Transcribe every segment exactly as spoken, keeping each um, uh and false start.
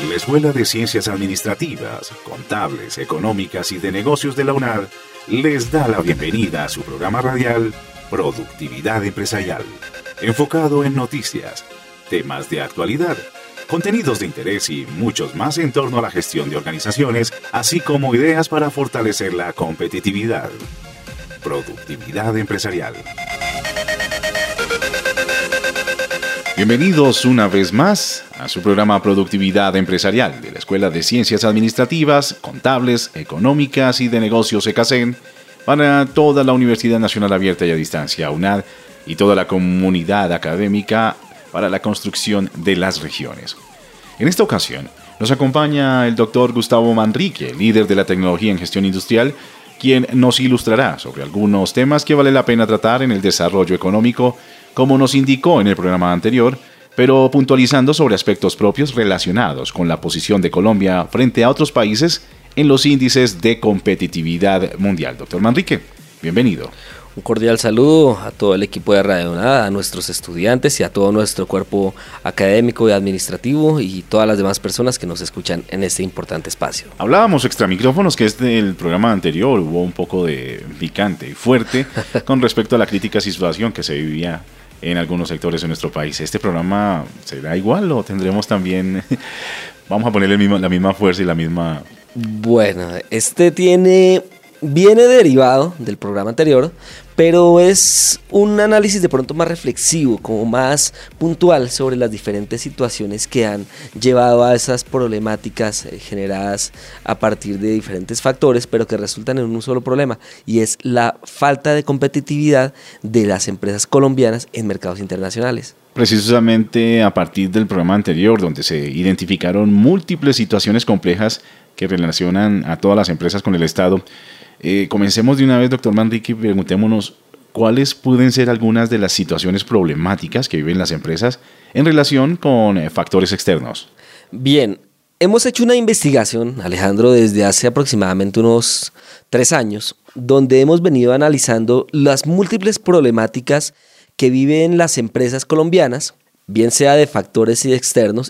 La Escuela de Ciencias Administrativas, Contables, Económicas y de Negocios de la UNAD les da la bienvenida a su programa radial Productividad Empresarial, enfocado en noticias, temas de actualidad, contenidos de interés y muchos más en torno a la gestión de organizaciones, así como ideas para fortalecer la competitividad. Productividad Empresarial. Bienvenidos una vez más a su programa Productividad Empresarial de la Escuela de Ciencias Administrativas, Contables, Económicas y de Negocios ECACEN para toda la Universidad Nacional Abierta y a Distancia, UNAD, y toda la comunidad académica para la construcción de las regiones. En esta ocasión nos acompaña el doctor Gustavo Manrique, líder de la tecnología en gestión industrial, quien nos ilustrará sobre algunos temas que vale la pena tratar en el desarrollo económico, como nos indicó en el programa anterior, pero puntualizando sobre aspectos propios relacionados con la posición de Colombia frente a otros países en los índices de competitividad mundial. Doctor Manrique, bienvenido. Un cordial saludo a todo el equipo de Radio UNAD, a nuestros estudiantes y a todo nuestro cuerpo académico y administrativo y todas las demás personas que nos escuchan en este importante espacio. Hablábamos extra micrófonos que este el programa anterior hubo un poco de picante y fuerte con respecto a la crítica situación que se vivía en algunos sectores de nuestro país. ¿Este programa será igual o tendremos también, vamos a ponerle el mismo, la misma fuerza y la misma... Bueno, este tiene... viene derivado del programa anterior, pero es un análisis de pronto más reflexivo, como más puntual sobre las diferentes situaciones que han llevado a esas problemáticas eh, generadas a partir de diferentes factores, pero que resultan en un solo problema, y es la falta de competitividad de las empresas colombianas en mercados internacionales. Precisamente a partir del programa anterior, donde se identificaron múltiples situaciones complejas que relacionan a todas las empresas con el Estado, Eh, comencemos de una vez, doctor Manrique, y preguntémonos cuáles pueden ser algunas de las situaciones problemáticas que viven las empresas en relación con eh, factores externos. Bien, hemos hecho una investigación, Alejandro, desde hace aproximadamente unos tres años, donde hemos venido analizando las múltiples problemáticas que viven las empresas colombianas, bien sea de factores externos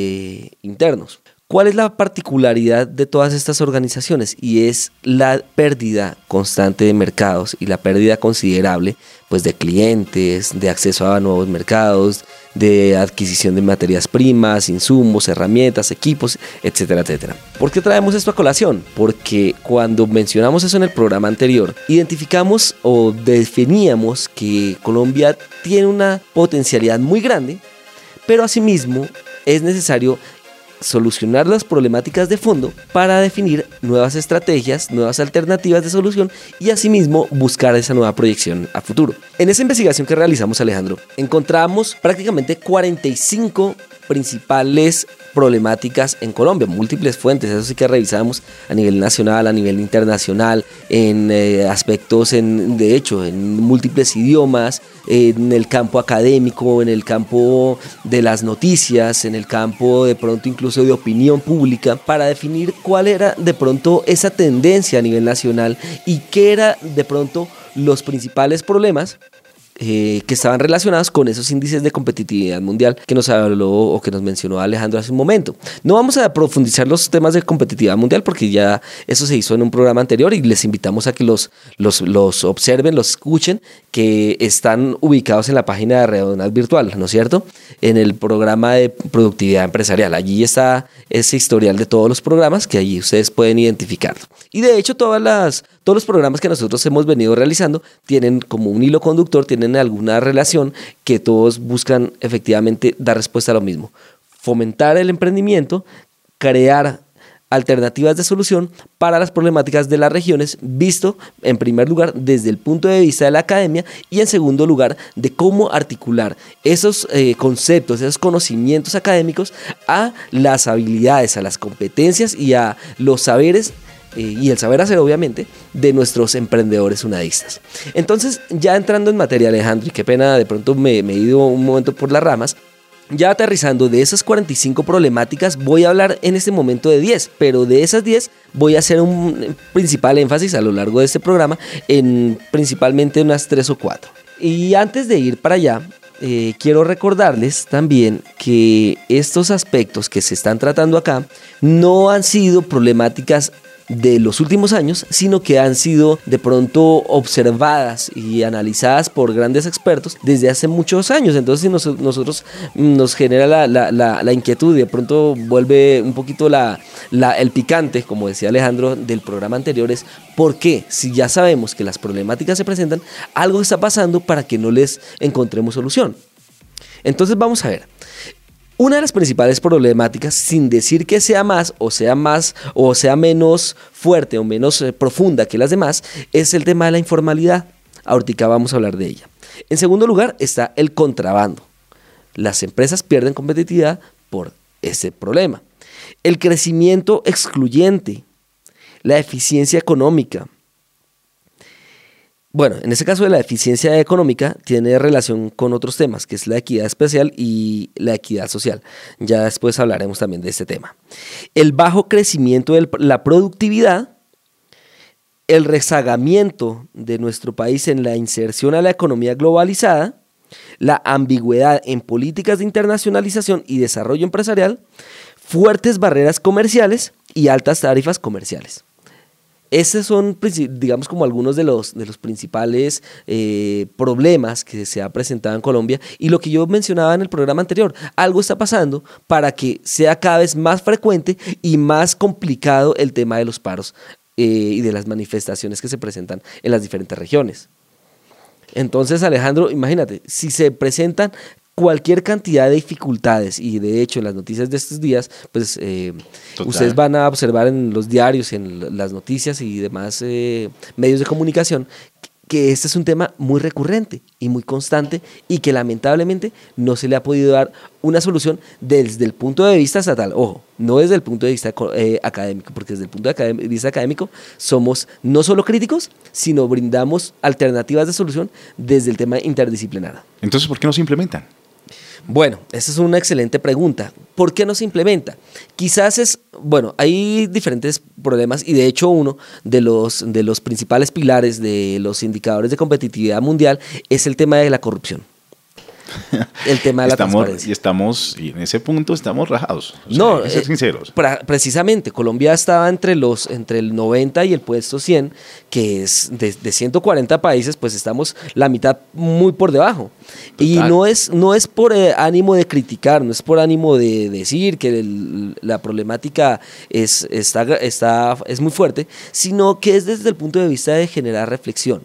e internos. ¿Cuál es la particularidad de todas estas organizaciones? Y es la pérdida constante de mercados y la pérdida considerable pues, de clientes, de acceso a nuevos mercados, de adquisición de materias primas, insumos, herramientas, equipos, etcétera, etcétera. ¿Por qué traemos esto a colación? Porque cuando mencionamos eso en el programa anterior, identificamos o definíamos que Colombia tiene una potencialidad muy grande, pero asimismo es necesario solucionar las problemáticas de fondo para definir nuevas estrategias, nuevas alternativas de solución y asimismo buscar esa nueva proyección a futuro. En esa investigación que realizamos, Alejandro, encontramos prácticamente cuarenta y cinco principales problemáticas en Colombia, múltiples fuentes, eso sí que revisamos a nivel nacional, a nivel internacional, en eh, aspectos, en, de hecho, en múltiples idiomas, en el campo académico, en el campo de las noticias, en el campo de pronto incluso de opinión pública, para definir cuál era de pronto esa tendencia a nivel nacional y qué era de pronto los principales problemas Eh, que estaban relacionados con esos índices de competitividad mundial que nos habló o que nos mencionó Alejandro hace un momento. No vamos a profundizar los temas de competitividad mundial porque ya eso se hizo en un programa anterior y les invitamos a que los, los, los observen, los escuchen, que están ubicados en la página de Radio UNAD Virtual, ¿no es cierto? En el programa de productividad empresarial. Allí está ese historial de todos los programas que allí ustedes pueden identificar. Y de hecho todas las, todos los programas que nosotros hemos venido realizando tienen como un hilo conductor, tienen alguna relación que todos buscan efectivamente dar respuesta a lo mismo. Fomentar el emprendimiento, crear alternativas de solución para las problemáticas de las regiones, visto en primer lugar desde el punto de vista de la academia y en segundo lugar de cómo articular esos eh, conceptos, esos conocimientos académicos a las habilidades, a las competencias y a los saberes eh, y el saber hacer obviamente de nuestros emprendedores unadistas. Entonces, ya entrando en materia, Alejandro, y qué pena, de pronto me, me he ido un momento por las ramas. Ya aterrizando de esas cuarenta y cinco problemáticas, voy a hablar en este momento de diez, pero de esas diez voy a hacer un principal énfasis a lo largo de este programa en principalmente unas tres o cuatro. Y antes de ir para allá, eh, quiero recordarles también que estos aspectos que se están tratando acá no han sido problemáticas de los últimos años, sino que han sido de pronto observadas y analizadas por grandes expertos desde hace muchos años. Entonces, si nos, nosotros nos genera la, la, la, la inquietud y de pronto vuelve un poquito la, la, el picante, como decía Alejandro del programa anterior, es ¿por qué? Si ya sabemos que las problemáticas se presentan, algo está pasando para que no les encontremos solución. Entonces, vamos a ver. Una de las principales problemáticas, sin decir que sea más o sea más o sea menos fuerte o menos eh, profunda que las demás, es el tema de la informalidad. Ahorita vamos a hablar de ella. En segundo lugar está el contrabando. Las empresas pierden competitividad por ese problema. El crecimiento excluyente, la eficiencia económica. Bueno, en este caso de la eficiencia económica tiene relación con otros temas, que es la equidad especial y la equidad social. Ya después hablaremos también de este tema. El bajo crecimiento de la productividad, el rezagamiento de nuestro país en la inserción a la economía globalizada, la ambigüedad en políticas de internacionalización y desarrollo empresarial, fuertes barreras comerciales y altas tarifas comerciales. Estos son, digamos, como algunos de los, de los principales eh, problemas que se ha presentado en Colombia, y lo que yo mencionaba en el programa anterior, algo está pasando para que sea cada vez más frecuente y más complicado el tema de los paros eh, y de las manifestaciones que se presentan en las diferentes regiones. Entonces, Alejandro, imagínate, si se presentan cualquier cantidad de dificultades, y de hecho en las noticias de estos días, pues eh, ustedes van a observar en los diarios, en las noticias y demás eh, medios de comunicación, que este es un tema muy recurrente y muy constante y que lamentablemente no se le ha podido dar una solución desde el punto de vista estatal. Ojo, no desde el punto de vista eh, académico, porque desde el punto de vista académico somos no solo críticos, sino brindamos alternativas de solución desde el tema interdisciplinario. Entonces, ¿por qué no se implementan? Bueno, esa es una excelente pregunta. ¿Por qué no se implementa? Quizás es, bueno, hay diferentes problemas y de hecho uno de los, de los principales pilares de los indicadores de competitividad mundial es el tema de la corrupción. El tema de la estamos, transparencia. Y estamos, y en ese punto estamos rajados. O sea, no, hay que ser eh, sinceros. Pra, precisamente, Colombia estaba entre los entre el noventa y el puesto cien, que es de, de ciento cuarenta países, pues estamos la mitad muy por debajo. Total. Y no es, no es por eh, ánimo de criticar, no es por ánimo de decir que el, la problemática es, está, está, es muy fuerte, sino que es desde el punto de vista de generar reflexión.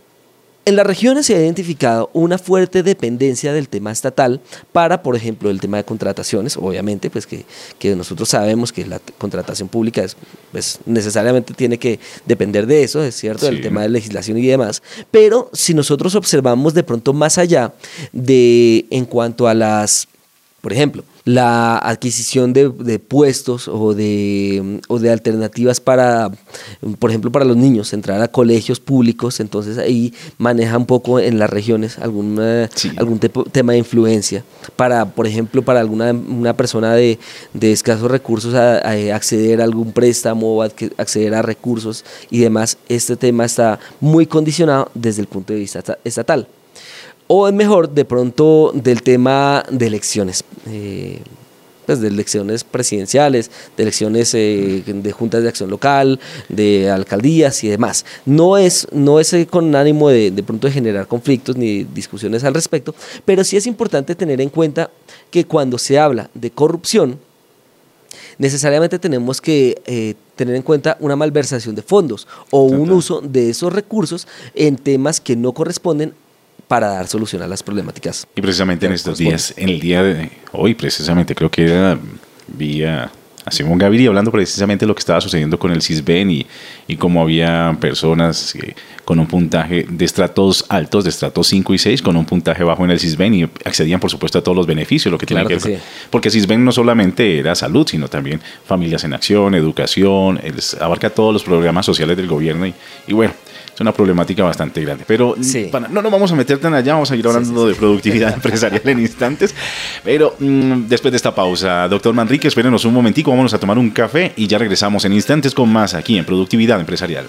En las regiones se ha identificado una fuerte dependencia del tema estatal para, por ejemplo, el tema de contrataciones, obviamente, pues que, que nosotros sabemos que la contratación pública es, pues, necesariamente tiene que depender de eso, es cierto, sí, del tema de legislación y demás, pero si nosotros observamos de pronto más allá de, en cuanto a las, por ejemplo, la adquisición de, de puestos o de, o de alternativas para, por ejemplo, para los niños, entrar a colegios públicos, entonces ahí maneja un poco en las regiones algún, sí. algún te tema de influencia. Para, por ejemplo, para alguna una persona de, de escasos recursos a, a acceder a algún préstamo o a acceder a recursos y demás, este tema está muy condicionado desde el punto de vista estatal. O es mejor, de pronto, del tema de elecciones, eh, pues de elecciones presidenciales, de elecciones eh, de juntas de acción local, de alcaldías y demás. No es, no es eh, con ánimo de, de pronto de generar conflictos ni discusiones al respecto, pero sí es importante tener en cuenta que cuando se habla de corrupción, necesariamente tenemos que eh, tener en cuenta una malversación de fondos o Total. un uso de esos recursos en temas que no corresponden para dar solución a las problemáticas. Y precisamente en estos días, en el día de hoy, precisamente, creo que era vía a Simón Gaviria hablando precisamente de lo que estaba sucediendo con el Sisbén y, y cómo había personas que, con un puntaje de estratos altos, de estratos cinco y seis, con un puntaje bajo en el Sisbén y accedían, por supuesto, a todos los beneficios, lo que claro tiene que, que ver. Sí. Porque Sisbén no solamente era salud, sino también familias en acción, educación, abarca todos los programas sociales del gobierno y, y bueno, es una problemática bastante grande. Pero sí. para, no nos vamos a meter tan allá, vamos a seguir hablando sí, sí, sí. de productividad empresarial en instantes. Pero mmm, después de esta pausa, doctor Manrique, espérenos un momentico, vámonos a tomar un café y ya regresamos en instantes con más aquí en Productividad Empresarial.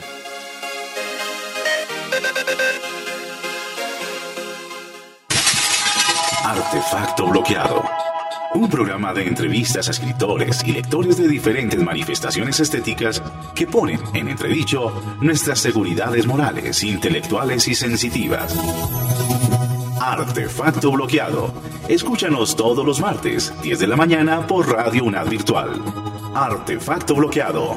Artefacto Bloqueado. Un programa de entrevistas a escritores y lectores de diferentes manifestaciones estéticas que ponen en entredicho nuestras seguridades morales, intelectuales y sensitivas. Artefacto Bloqueado. Escúchanos todos los martes, diez de la mañana por Radio UNAD Virtual. Artefacto Bloqueado.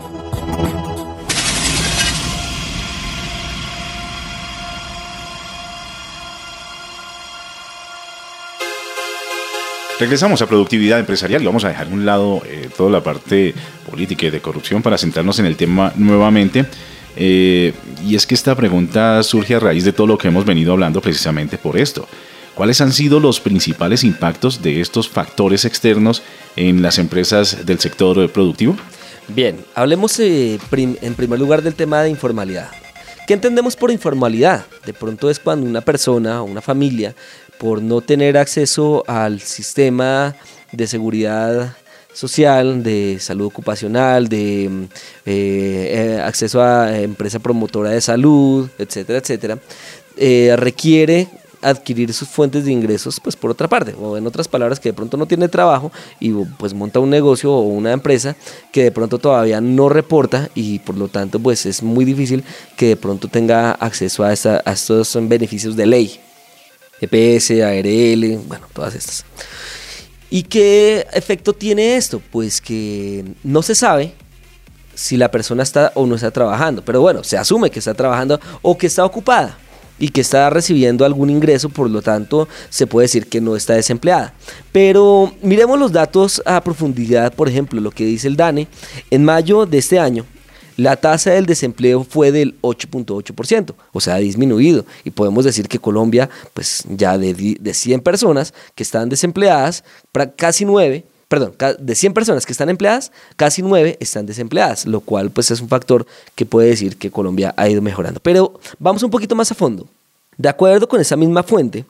Regresamos a Productividad Empresarial y vamos a dejar a un lado eh, toda la parte política y de corrupción para centrarnos en el tema nuevamente. Eh, y es que esta pregunta surge a raíz de todo lo que hemos venido hablando precisamente por esto. ¿Cuáles han sido los principales impactos de estos factores externos en las empresas del sector productivo? Bien, hablemos eh, prim- en primer lugar del tema de informalidad. ¿Qué entendemos por informalidad? De pronto es cuando una persona o una familia, por no tener acceso al sistema de seguridad social, de salud ocupacional, de eh, eh, acceso a empresa promotora de salud, etcétera, etcétera, eh, requiere adquirir sus fuentes de ingresos pues por otra parte, o en otras palabras que de pronto no tiene trabajo y pues monta un negocio o una empresa que de pronto todavía no reporta y por lo tanto pues es muy difícil que de pronto tenga acceso a, esta, a estos beneficios de ley, E P S, A R L, bueno, todas estas. ¿Y qué efecto tiene esto? Pues que no se sabe si la persona está o no está trabajando, pero bueno, se asume que está trabajando o que está ocupada y que está recibiendo algún ingreso, por lo tanto se puede decir que no está desempleada. Pero miremos los datos a profundidad. Por ejemplo, lo que dice el DANE, en mayo de este año la tasa del desempleo fue del ocho punto ocho por ciento, o sea, ha disminuido, y podemos decir que Colombia, pues ya de, de cien personas que están desempleadas, casi nueve, perdón, de cien personas que están empleadas, casi nueve están desempleadas, lo cual pues es un factor que puede decir que Colombia ha ido mejorando. Pero vamos un poquito más a fondo. De acuerdo con esa misma fuente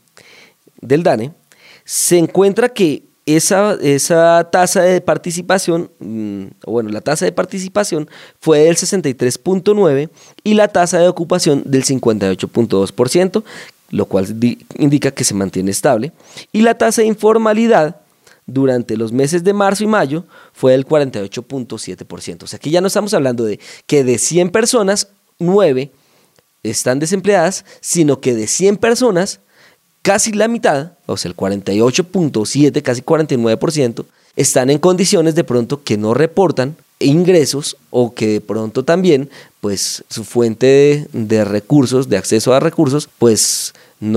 del DANE, se encuentra que esa, esa tasa de participación, mmm, bueno, la tasa de participación fue del sesenta y tres punto nueve por ciento y la tasa de ocupación del cincuenta y ocho punto dos por ciento, lo cual di- indica que se mantiene estable, y la tasa de informalidad durante los meses de marzo y mayo fue del cuarenta y ocho punto siete por ciento. O sea que ya no estamos hablando de que de cien personas, nueve están desempleadas, sino que de cien personas, casi la mitad, o sea el cuarenta y ocho punto siete, casi cuarenta y nueve por ciento, están en condiciones de pronto que no reportan ingresos o que de pronto también pues su fuente de, de recursos, de acceso a recursos, pues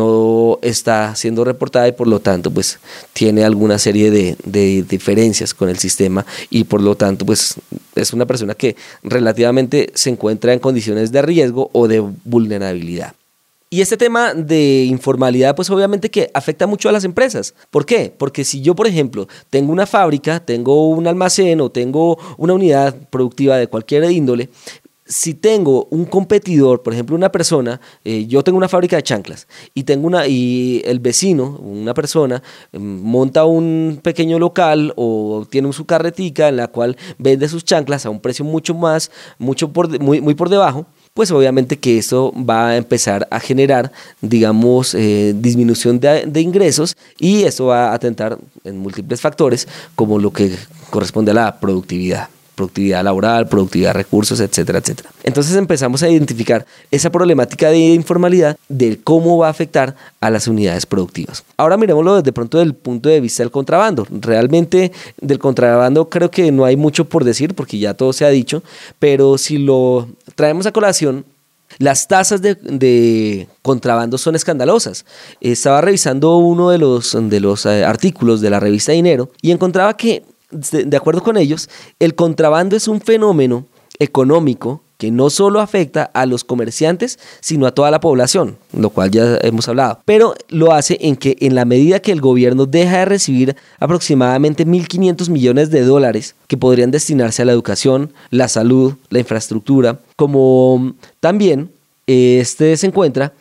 no está siendo reportada y por lo tanto pues tiene alguna serie de, de diferencias con el sistema y por lo tanto pues es una persona que relativamente se encuentra en condiciones de riesgo o de vulnerabilidad. Y este tema de informalidad pues obviamente que afecta mucho a las empresas. ¿Por qué? Porque si yo, por ejemplo, tengo una fábrica, tengo un almacén o tengo una unidad productiva de cualquier índole, si tengo un competidor, por ejemplo una persona, eh, yo tengo una fábrica de chanclas y tengo una y el vecino, una persona, eh, monta un pequeño local o tiene su carretica en la cual vende sus chanclas a un precio mucho más, mucho por de, muy, muy por debajo, pues obviamente que esto va a empezar a generar, digamos, eh, disminución de, de ingresos y esto va a atentar en múltiples factores como lo que corresponde a la productividad. Productividad laboral, productividad de recursos, etcétera, etcétera. Entonces empezamos a identificar esa problemática de informalidad de cómo va a afectar a las unidades productivas. Ahora miremoslo desde pronto del punto de vista del contrabando. Realmente del contrabando creo que no hay mucho por decir porque ya todo se ha dicho, pero si lo traemos a colación, las tasas de, de contrabando son escandalosas. Estaba revisando uno de los, de los eh, artículos de la revista Dinero y encontraba que de acuerdo con ellos, el contrabando es un fenómeno económico que no solo afecta a los comerciantes, sino a toda la población, lo cual ya hemos hablado, pero lo hace en que en la medida que el gobierno deja de recibir aproximadamente mil quinientos millones de dólares que podrían destinarse a la educación, la salud, la infraestructura, como también este se encuentra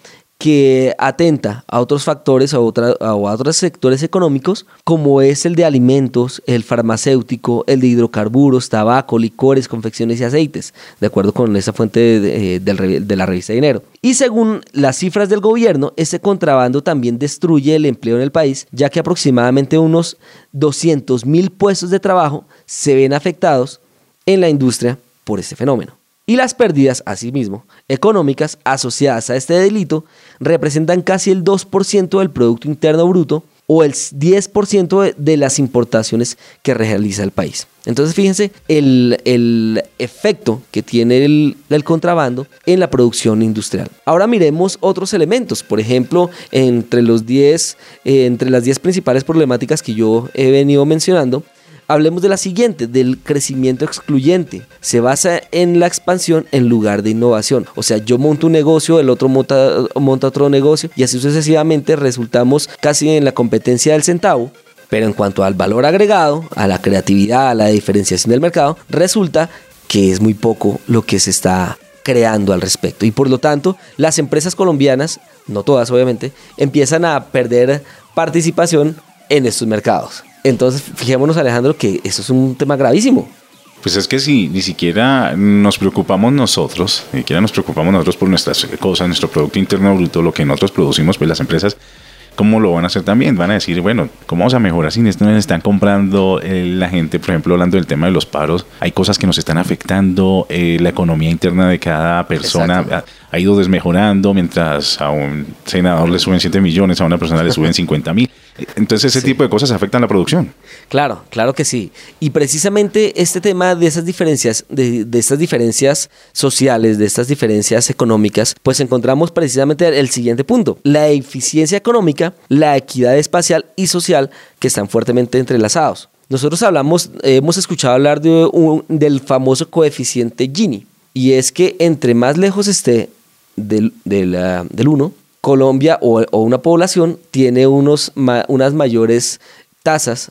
que atenta a otros factores o a, otra, a otros sectores económicos, como es el de alimentos, el farmacéutico, el de hidrocarburos, tabaco, licores, confecciones y aceites, de acuerdo con esa fuente de, de, de, de la revista Dinero. Y según las cifras del gobierno, este contrabando también destruye el empleo en el país, ya que aproximadamente unos doscientos mil puestos de trabajo se ven afectados en la industria por este fenómeno. Y las pérdidas, asimismo, económicas asociadas a este delito representan casi el dos por ciento del Producto Interno Bruto o el diez por ciento de, de las importaciones que realiza el país. Entonces, fíjense el, el efecto que tiene el, el contrabando en la producción industrial. Ahora miremos otros elementos. Por ejemplo, entre, los diez, eh, entre las diez principales problemáticas que yo he venido mencionando, hablemos de la siguiente, del crecimiento excluyente. Se basa en la expansión en lugar de innovación. O sea, yo monto un negocio, el otro monta, monta otro negocio y así sucesivamente resultamos casi en la competencia del centavo. Pero en cuanto al valor agregado, a la creatividad, a la diferenciación del mercado, resulta que es muy poco lo que se está creando al respecto. Y por lo tanto, las empresas colombianas, no todas obviamente, empiezan a perder participación en estos mercados. Entonces, fijémonos, Alejandro, que eso es un tema gravísimo. Pues es que si ni siquiera nos preocupamos nosotros, ni siquiera nos preocupamos nosotros por nuestras cosas, nuestro Producto Interno Bruto, lo que nosotros producimos, pues las empresas, ¿cómo lo van a hacer también? Van a decir, bueno, ¿cómo vamos a mejorar si esto nos están comprando eh, la gente? Por ejemplo, hablando del tema de los paros, hay cosas que nos están afectando, eh, la economía interna de cada persona ha, ha ido desmejorando, mientras a un senador le suben siete millones, a una persona le suben cincuenta mil. Entonces ese sí. tipo de cosas afectan la producción. Claro, claro que sí. Y precisamente este tema de esas diferencias, de, de estas diferencias sociales, de estas diferencias económicas, pues encontramos precisamente el siguiente punto: la eficiencia económica, la equidad espacial y social, que están fuertemente entrelazados. Nosotros hablamos, eh, hemos escuchado hablar de un, del famoso coeficiente Gini, y es que entre más lejos esté del, del, uh, del uno, Colombia o, o una población tiene unos, ma, unas mayores tasas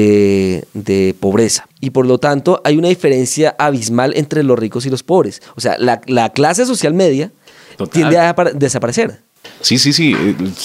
de, de pobreza. Y por lo tanto hay una diferencia abismal entre los ricos y los pobres. O sea, la, la clase social media Total. tiende a desaparecer. Sí, sí, sí.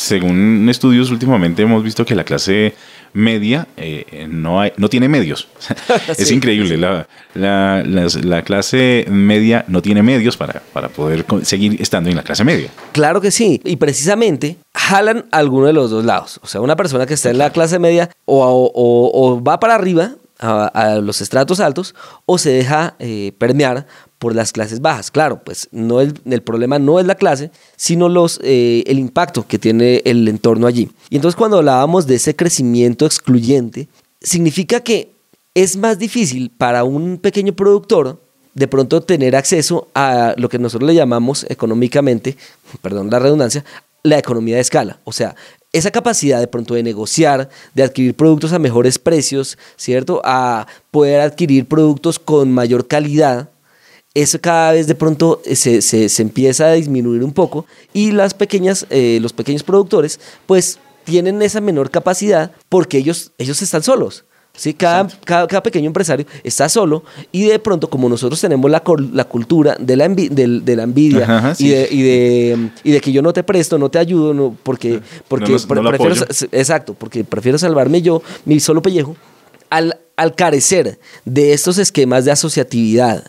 Según estudios últimamente hemos visto que la clase media eh, no, hay, no tiene medios. Es sí, increíble. Sí. La, la, la, la clase media no tiene medios para, para poder seguir estando en la clase media. Claro que sí. Y precisamente jalan alguno de los dos lados. O sea, una persona que está en la clase media o, o, o va para arriba a, a los estratos altos o se deja eh, permear por las clases bajas. Claro, pues no el, el problema no es la clase, sino los, eh, el impacto que tiene el entorno allí. Y entonces cuando hablábamos de ese crecimiento excluyente, significa que es más difícil para un pequeño productor de pronto tener acceso a lo que nosotros le llamamos económicamente, perdón la redundancia, la economía de escala. O sea, esa capacidad de pronto de negociar, de adquirir productos a mejores precios, ¿cierto? A poder adquirir productos con mayor calidad. Eso cada vez de pronto se, se, se empieza a disminuir un poco y las pequeñas, eh, los pequeños productores pues tienen esa menor capacidad porque ellos, ellos están solos. ¿Sí? Cada, cada, cada pequeño empresario está solo y de pronto como nosotros tenemos la, la cultura de la, envi de, de la envidia Ajá, sí. y, de, y, de, y de que yo no te presto, no te ayudo, no, porque, porque no, no, no prefiero, exacto, porque prefiero salvarme yo, mi solo pellejo, al Al carecer de estos esquemas de asociatividad,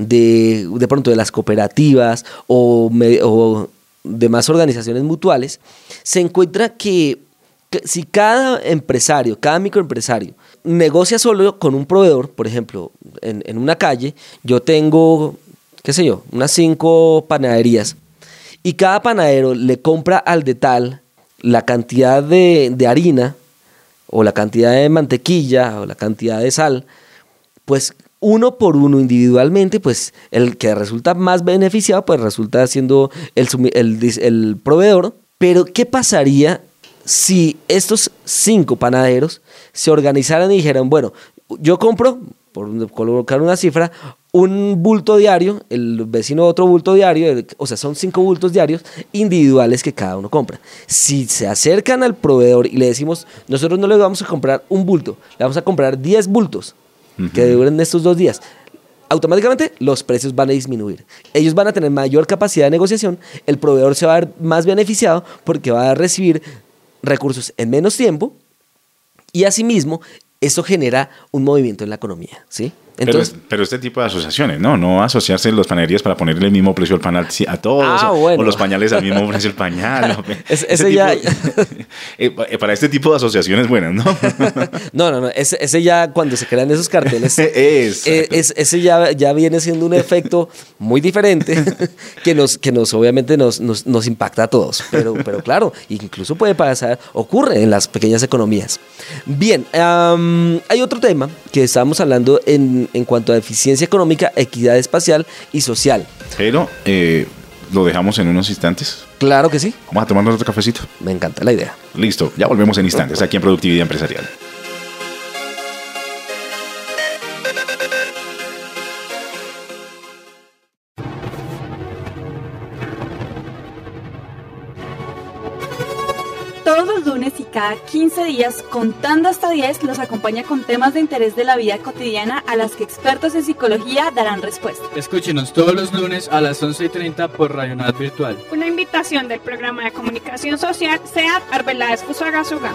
de, de pronto de las cooperativas o, me, o demás organizaciones mutuales, se encuentra que, que si cada empresario, cada microempresario negocia solo con un proveedor, por ejemplo, en, en una calle, yo tengo, qué sé yo, unas cinco panaderías y cada panadero le compra al de tal la cantidad de, de harina o la cantidad de mantequilla o la cantidad de sal, pues uno por uno individualmente, pues el que resulta más beneficiado pues resulta siendo el, el, el proveedor. Pero ¿qué pasaría si estos cinco panaderos se organizaran y dijeran, bueno, yo compro, por colocar una cifra, un bulto diario, el vecino otro bulto diario, o sea, son cinco bultos diarios individuales que cada uno compra. Si se acercan al proveedor y le decimos, nosotros no le vamos a comprar un bulto, le vamos a comprar diez bultos uh-huh. que duren estos dos días, automáticamente los precios van a disminuir. Ellos van a tener mayor capacidad de negociación, el proveedor se va a ver más beneficiado porque va a recibir recursos en menos tiempo y asimismo eso genera un movimiento en la economía, ¿sí? Entonces, pero, pero este tipo de asociaciones, ¿no? No asociarse las panaderías para ponerle el mismo precio al pan a todos, ah, o, bueno. o los pañales al mismo precio del pañal. ¿No? es, ese, ese ya... tipo, eh, para este tipo de asociaciones buenas, ¿no? no, no, no. Ese, ese ya, cuando se crean esos carteles, es, es, ese ya, ya viene siendo un efecto muy diferente que nos, que nos obviamente nos, nos, nos impacta a todos. Pero, pero claro, incluso puede pasar, ocurre en las pequeñas economías. Bien, um, hay otro tema que estábamos hablando en en cuanto a eficiencia económica, equidad espacial y social. Pero eh, lo dejamos en unos instantes. Claro que sí. Vamos a tomarnos otro cafecito. Me encanta la idea. Listo, ya volvemos en instantes aquí en Productividad Empresarial. Todos los lunes y cada quince días, contando hasta diez, los acompaña con temas de interés de la vida cotidiana a las que expertos en psicología darán respuesta. Escúchenos todos los lunes a las once y treinta por Radionat Virtual. Una invitación del programa de comunicación social SEAT Arbeláez Fusagasugá.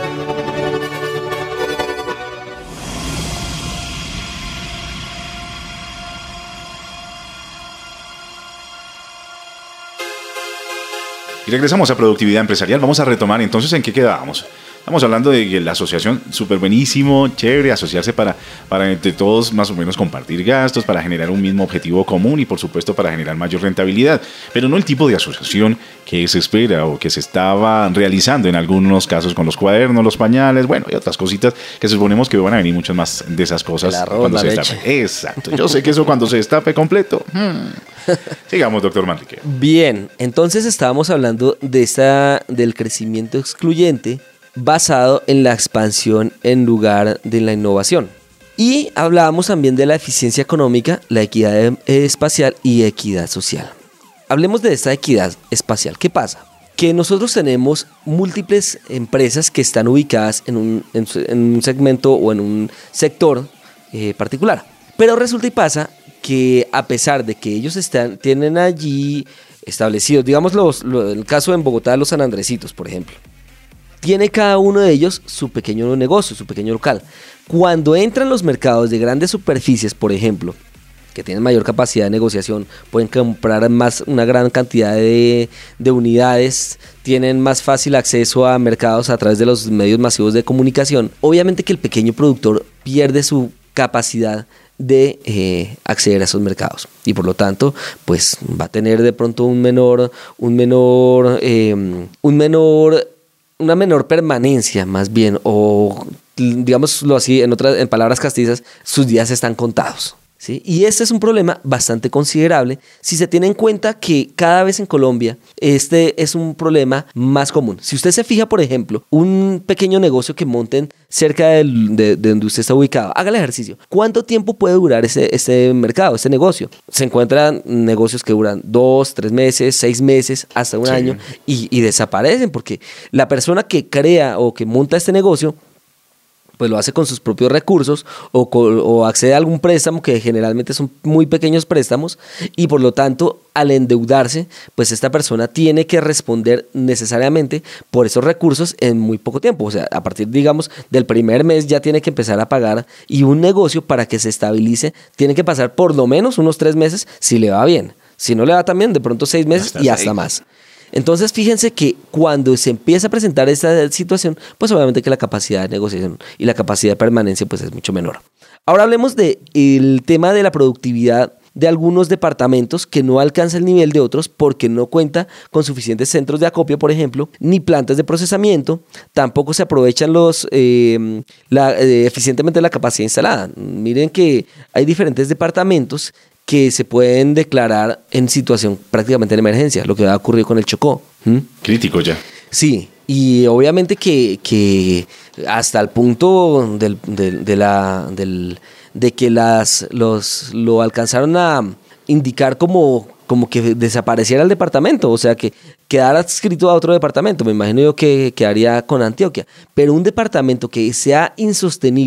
Y regresamos a Productividad Empresarial. Vamos a retomar entonces en qué quedábamos. Estamos hablando de que la asociación, súper buenísimo, chévere, asociarse para, para entre todos más o menos compartir gastos, para generar un mismo objetivo común y por supuesto para generar mayor rentabilidad. Pero no el tipo de asociación que se espera o que se estaba realizando en algunos casos con los cuadernos, los pañales, bueno, y otras cositas que suponemos que van a venir muchas más de esas cosas. El arroz, cuando la se leche. destape. Exacto. Yo sé que eso cuando se destape completo. Hmm. Sigamos, doctor Manrique. Bien, entonces estábamos hablando de esta, del crecimiento excluyente basado en la expansión en lugar de la innovación. Y hablábamos también de la eficiencia económica, la equidad espacial y equidad social. Hablemos de esta equidad espacial. ¿Qué pasa? Que nosotros tenemos múltiples empresas que están ubicadas en un, en, en un segmento o en un sector eh, particular. Pero resulta y pasa que a pesar de que ellos están, tienen allí establecidos, digamos los, lo, el caso en Bogotá de los San Andresitos, por ejemplo, tiene cada uno de ellos su pequeño negocio, su pequeño local. Cuando entran los mercados de grandes superficies, por ejemplo, que tienen mayor capacidad de negociación, pueden comprar más, una gran cantidad de, de unidades, tienen más fácil acceso a mercados a través de los medios masivos de comunicación. Obviamente que el pequeño productor pierde su capacidad de eh, acceder a esos mercados y por lo tanto pues va a tener de pronto un menor un menor eh, un menor una menor permanencia más bien, o digámoslo así en otras en palabras castizas, sus días están contados, ¿sí? Y este es un problema bastante considerable si se tiene en cuenta que cada vez en Colombia este es un problema más común. Si usted se fija, por ejemplo, un pequeño negocio que monten cerca del, de, de donde usted está ubicado, haga el ejercicio. ¿Cuánto tiempo puede durar ese, ese mercado, ese negocio? Se encuentran negocios que duran dos, tres meses, seis meses, hasta un sí. año y, y desaparecen porque la persona que crea o que monta este negocio pues lo hace con sus propios recursos o, con, o accede a algún préstamo que generalmente son muy pequeños préstamos y por lo tanto al endeudarse pues esta persona tiene que responder necesariamente por esos recursos en muy poco tiempo, o sea a partir digamos del primer mes ya tiene que empezar a pagar y un negocio para que se estabilice tiene que pasar por lo menos unos tres meses si le va bien, si no le va tan bien de pronto seis meses hasta y hasta seis. Más. Entonces fíjense que cuando se empieza a presentar esta situación, pues obviamente que la capacidad de negociación y la capacidad de permanencia pues es mucho menor. Ahora hablemos del tema de la productividad de algunos departamentos que no alcanza el nivel de otros porque no cuenta con suficientes centros de acopio, por ejemplo, ni plantas de procesamiento, tampoco se aprovechan los eh, la, eh, eficientemente la capacidad instalada. Miren que hay diferentes departamentos que se pueden declarar en situación prácticamente de emergencia, lo que va a ocurrir con el Chocó. ¿Mm? Crítico ya. Sí, y obviamente que, que hasta el punto del, del, de, la, del, de que las, los, lo alcanzaron a indicar como, como que desapareciera el departamento, o sea que quedara adscrito a otro departamento, me imagino yo que quedaría con Antioquia, pero un departamento que sea insostenible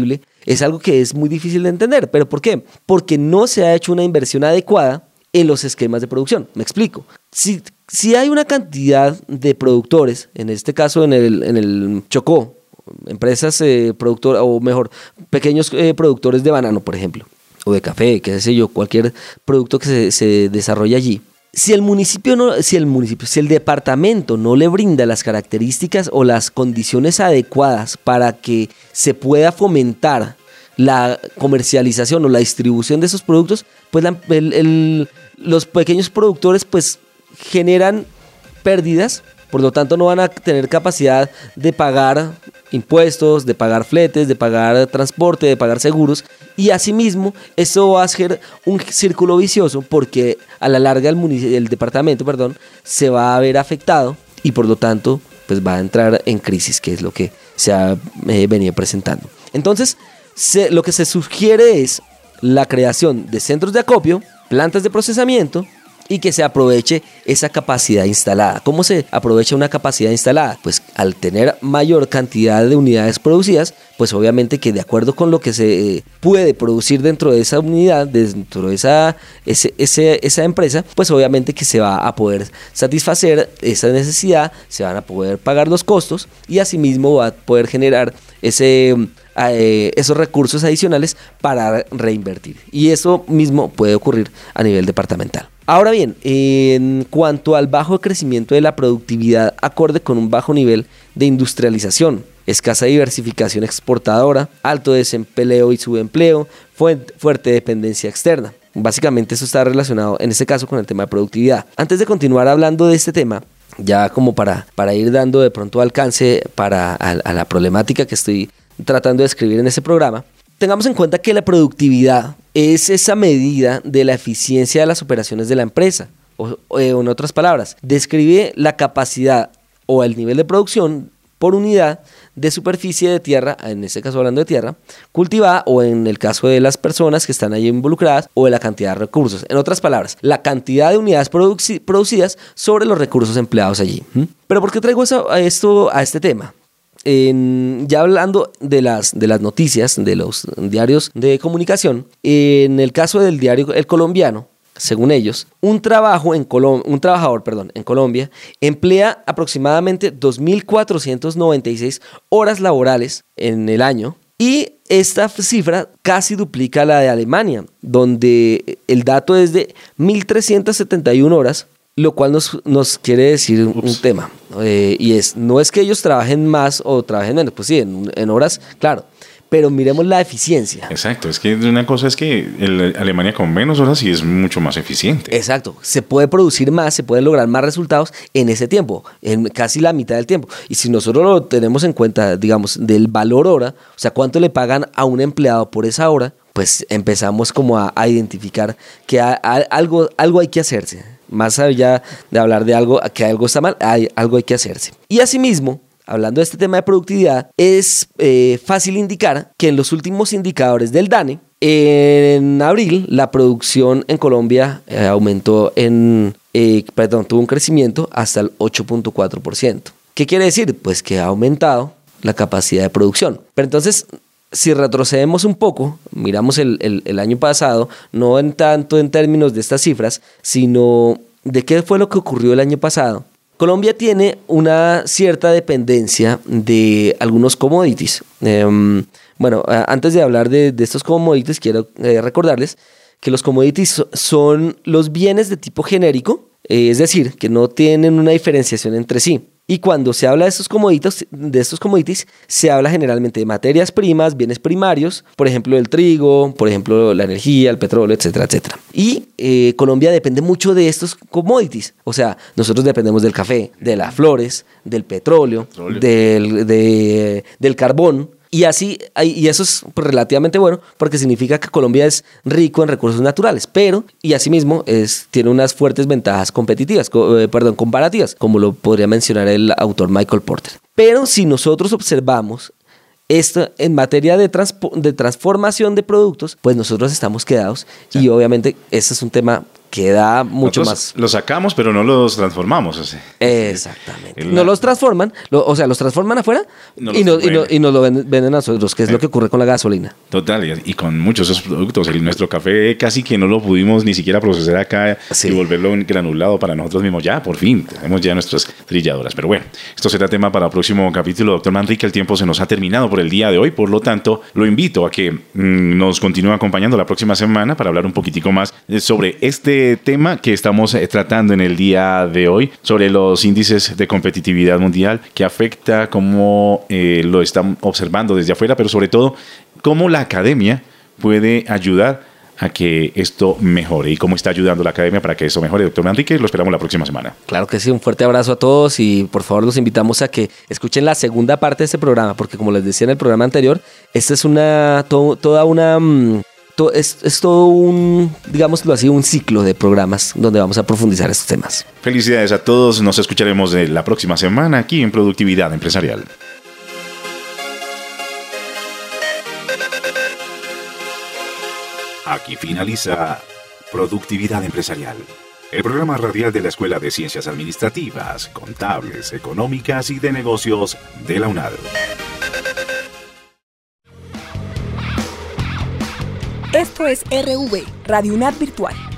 es algo que es muy difícil de entender. ¿Pero por qué? Porque no se ha hecho una inversión adecuada en los esquemas de producción. Me explico. Si, si hay una cantidad de productores, en este caso en el, en el Chocó, empresas eh, productoras, o mejor, pequeños eh, productores de banano, por ejemplo, o de café, qué sé yo, cualquier producto que se, se desarrolle allí. Si el municipio no, si el municipio, si el departamento no le brinda las características o las condiciones adecuadas para que se pueda fomentar la comercialización o la distribución de esos productos, pues la, el, el, los pequeños productores pues generan pérdidas, por lo tanto no van a tener capacidad de pagar impuestos, de pagar fletes, de pagar transporte, de pagar seguros, y asimismo eso va a ser un círculo vicioso porque a la larga el, munic- el departamento perdón, se va a ver afectado y por lo tanto pues va a entrar en crisis, que es lo que se ha eh, venido presentando. Entonces se, lo que se sugiere es la creación de centros de acopio, plantas de procesamiento, y que se aproveche esa capacidad instalada. ¿Cómo se aprovecha una capacidad instalada? Pues al tener mayor cantidad de unidades producidas, pues obviamente que de acuerdo con lo que se puede producir dentro de esa unidad, dentro de esa, ese, ese, esa empresa, pues obviamente que se va a poder satisfacer esa necesidad, se van a poder pagar los costos y asimismo va a poder generar ese... Eh, esos recursos adicionales para reinvertir, y eso mismo puede ocurrir a nivel departamental. Ahora bien, en cuanto al bajo crecimiento de la productividad acorde con un bajo nivel de industrialización, escasa diversificación exportadora, alto desempleo y subempleo, fuerte dependencia externa. Básicamente eso está relacionado en este caso con el tema de productividad. Antes de continuar hablando de este tema, ya como para, para ir dando de pronto alcance para, a, a la problemática que estoy tratando de describir en ese programa, tengamos en cuenta que la productividad es esa medida de la eficiencia de las operaciones de la empresa, o, o en otras palabras, describe la capacidad o el nivel de producción por unidad de superficie de tierra, en este caso hablando de tierra, cultivada, o en el caso de las personas que están ahí involucradas, o de la cantidad de recursos. En otras palabras, la cantidad de unidades produci- producidas sobre los recursos empleados allí. ¿Mm? ¿Pero por qué traigo eso, a esto a este tema? En, ya hablando de las, de las noticias, de los diarios de comunicación, en el caso del diario El Colombiano, según ellos, un, trabajo en Colom- un trabajador perdón, en Colombia emplea aproximadamente dos mil cuatrocientas noventa y seis horas laborales en el año, y esta cifra casi duplica la de Alemania, donde el dato es de mil trescientas setenta y una horas, lo cual nos, nos quiere decir Ups. un tema, eh, y es, no es que ellos trabajen más o trabajen menos, pues sí, en, en horas, claro, pero miremos la eficiencia. Exacto, es que una cosa es que el, Alemania con menos horas sí es mucho más eficiente. Exacto, se puede producir más, se pueden lograr más resultados en ese tiempo, en casi la mitad del tiempo. Y si nosotros lo tenemos en cuenta, digamos, del valor hora, o sea, cuánto le pagan a un empleado por esa hora, pues empezamos como a, a identificar que a, a, algo, algo hay que hacerse. Más allá de hablar de algo, que algo está mal, hay, algo hay que hacerse. Y asimismo, hablando de este tema de productividad, es eh, fácil indicar que en los últimos indicadores del DANE, en abril, la producción en Colombia eh, aumentó en, eh, perdón, tuvo un crecimiento hasta el ocho punto cuatro por ciento. ¿Qué quiere decir? Pues que ha aumentado la capacidad de producción. Pero entonces, si retrocedemos un poco, miramos el, el, el año pasado, no en tanto en términos de estas cifras, sino de qué fue lo que ocurrió el año pasado. Colombia tiene una cierta dependencia de algunos commodities. Eh, bueno, antes de hablar de, de estos commodities, quiero eh, recordarles que los commodities son los bienes de tipo genérico, eh, es decir, que no tienen una diferenciación entre sí. Y cuando se habla de estos commodities, de estos commodities, se habla generalmente de materias primas, bienes primarios, por ejemplo el trigo, por ejemplo la energía, el petróleo, etcétera, etcétera. Y eh, Colombia depende mucho de estos commodities. O sea, nosotros dependemos del café, de las flores, del petróleo, petróleo. Del, de, del carbón. Y así, y eso es relativamente bueno porque significa que Colombia es rico en recursos naturales, pero, y asimismo, es, tiene unas fuertes ventajas competitivas, co, eh, perdón, comparativas, como lo podría mencionar el autor Michael Porter. Pero si nosotros observamos esto en materia de, transpo, de transformación de productos, pues nosotros estamos quedados, sí. Y obviamente ese es un tema queda mucho Nosotros más. los sacamos, pero no los transformamos. O sea, Exactamente. el- No los transforman, lo- o sea, los transforman afuera No y, los- no- y, no- bueno. y nos lo venden, venden a nosotros, que es lo Eh. que ocurre con la gasolina. Total, y, y con muchos de esos productos. El, nuestro café casi que no lo pudimos ni siquiera procesar acá Sí. y volverlo en granulado para nosotros mismos. Ya, por fin, tenemos ya nuestras trilladoras. Pero bueno, esto será tema para el próximo capítulo, doctor Manrique. El tiempo se nos ha terminado por el día de hoy, por lo tanto, lo invito a que mm, nos continúe acompañando la próxima semana para hablar un poquitico más eh, sobre este tema que estamos eh, tratando en el día de hoy, sobre los índices de competitividad mundial que afecta cómo eh, lo están observando desde afuera, pero sobre todo cómo la academia puede ayudar a que esto mejore y cómo está ayudando la academia para que esto mejore. Doctor Manrique, lo esperamos la próxima semana. Claro que sí, un fuerte abrazo a todos y por favor los invitamos a que escuchen la segunda parte de este programa, porque como les decía en el programa anterior, esta es una, to- toda una... mm, to- es, es todo un, digámoslo así, un ciclo de programas donde vamos a profundizar estos temas. Felicidades a todos, nos escucharemos eh, la próxima semana aquí en Productividad Empresarial. Aquí finaliza Productividad Empresarial, el programa radial de la Escuela de Ciencias Administrativas, Contables, Económicas y de Negocios de la UNAD. Esto es R V, Radio UNAD Virtual.